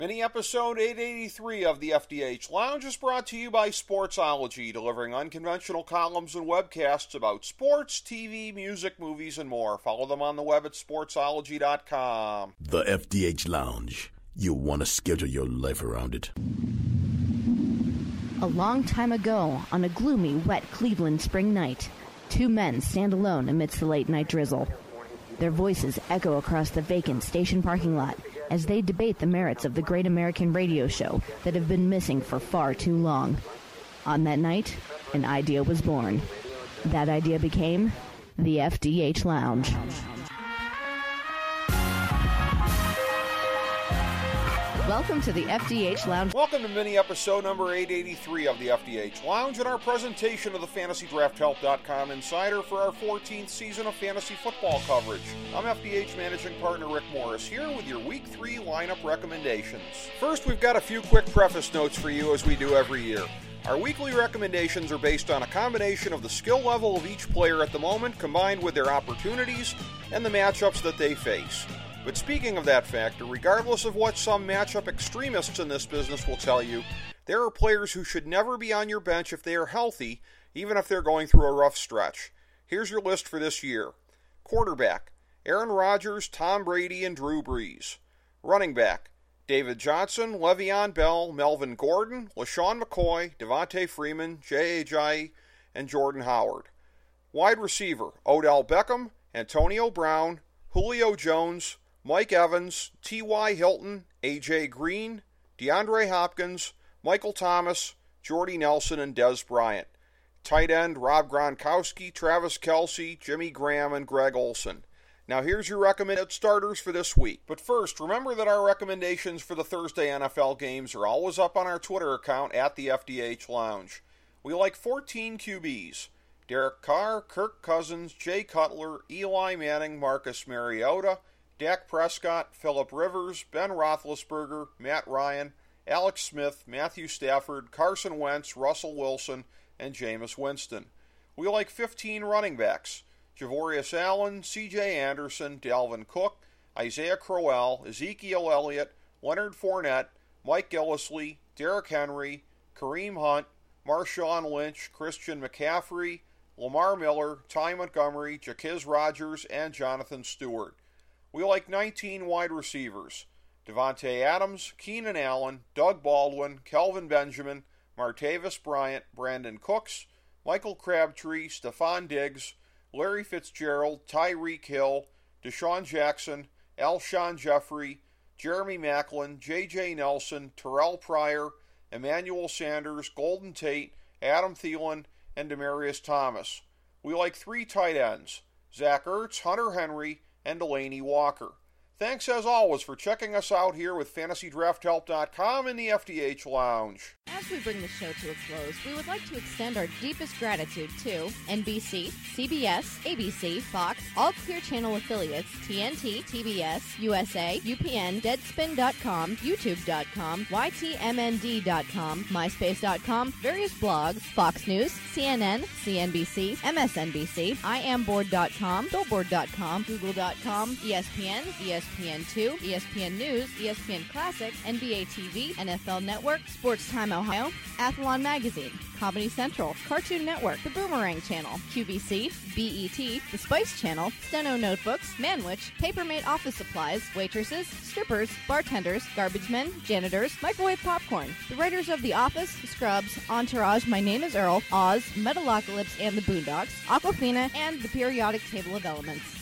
Mini episode 883 of the FDH Lounge is brought to you by Sportsology, delivering unconventional columns and webcasts about sports, TV, music, movies, and more. Follow them on the web at sportsology.com. The FDH Lounge. You'll want to schedule your life around it. A long time ago, on a gloomy, wet Cleveland spring night, two men stand alone amidst the late-night drizzle. Their voices echo across the vacant station parking lot as they debate the merits of the great American radio show that have been missing for far too long. On that night, an idea was born. That idea became the FDH Lounge. Welcome to the FDH Lounge. Welcome to mini episode number 883 of the FDH Lounge and our presentation of the FantasyDraftHelp.com Insider for our 14th season of fantasy football coverage. I'm FDH Managing Partner Rick Morris here with your Week 3 lineup recommendations. First, we've got a few quick preface notes for you as we do every year. Our weekly recommendations are based on a combination of the skill level of each player at the moment combined with their opportunities and the matchups that they face. But speaking of that factor, regardless of what some matchup extremists in this business will tell you, there are players who should never be on your bench if they are healthy, even if they're going through a rough stretch. Here's your list for this year. Quarterback, Aaron Rodgers, Tom Brady, and Drew Brees. Running back, David Johnson, Le'Veon Bell, Melvin Gordon, LaShawn McCoy, Devontae Freeman, Jay Ajayi, and Jordan Howard. Wide receiver, Odell Beckham, Antonio Brown, Julio Jones, Mike Evans, T.Y. Hilton, A.J. Green, DeAndre Hopkins, Michael Thomas, Jordy Nelson, and Dez Bryant. Tight end, Rob Gronkowski, Travis Kelce, Jimmy Graham, and Greg Olsen. Now here's your recommended starters for this week. But first, remember that our recommendations for the Thursday NFL games are always up on our Twitter account at the FDH Lounge. We like 14 QBs. Derek Carr, Kirk Cousins, Jay Cutler, Eli Manning, Marcus Mariota, Dak Prescott, Phillip Rivers, Ben Roethlisberger, Matt Ryan, Alex Smith, Matthew Stafford, Carson Wentz, Russell Wilson, and Jameis Winston. We like 15 running backs. Javorius Allen, C.J. Anderson, Dalvin Cook, Isaiah Crowell, Ezekiel Elliott, Leonard Fournette, Mike Gillislee, Derrick Henry, Kareem Hunt, Marshawn Lynch, Christian McCaffrey, Lamar Miller, Ty Montgomery, Jacquizz Rodgers, and Jonathan Stewart. We like 19 wide receivers. Devontae Adams, Keenan Allen, Doug Baldwin, Kelvin Benjamin, Martavis Bryant, Brandon Cooks, Michael Crabtree, Stephon Diggs, Larry Fitzgerald, Tyreek Hill, Deshaun Jackson, Alshon Jeffrey, Jeremy Maclin, J.J. Nelson, Terrell Pryor, Emmanuel Sanders, Golden Tate, Adam Thielen, and Demaryius Thomas. We like 3 tight ends, Zach Ertz, Hunter Henry, and Delaney Walker. Thanks as always for checking us out here with FantasyDraftHelp.com in the FDH Lounge. As we bring the show to a close, we would like to extend our deepest gratitude to NBC, CBS, ABC, Fox, all Clear Channel affiliates, TNT, TBS, USA, UPN, Deadspin.com, YouTube.com, YTMND.com, MySpace.com, various blogs, Fox News, CNN, CNBC, MSNBC, IamBoard.com, Billboard.com, Google.com, ESPN, ESPN2, ESPN News, ESPN Classic, NBA TV, NFL Network, Sports Time Ohio, Athlon Magazine, Comedy Central, Cartoon Network, The Boomerang Channel, QVC, BET, The Spice Channel, Steno Notebooks, Manwich, Papermate Office Supplies, waitresses, strippers, bartenders, garbage men, janitors, microwave popcorn, the writers of The Office, Scrubs, Entourage, My Name is Earl, Oz, Metalocalypse and the Boondocks, Aquafina, and The Periodic Table of Elements.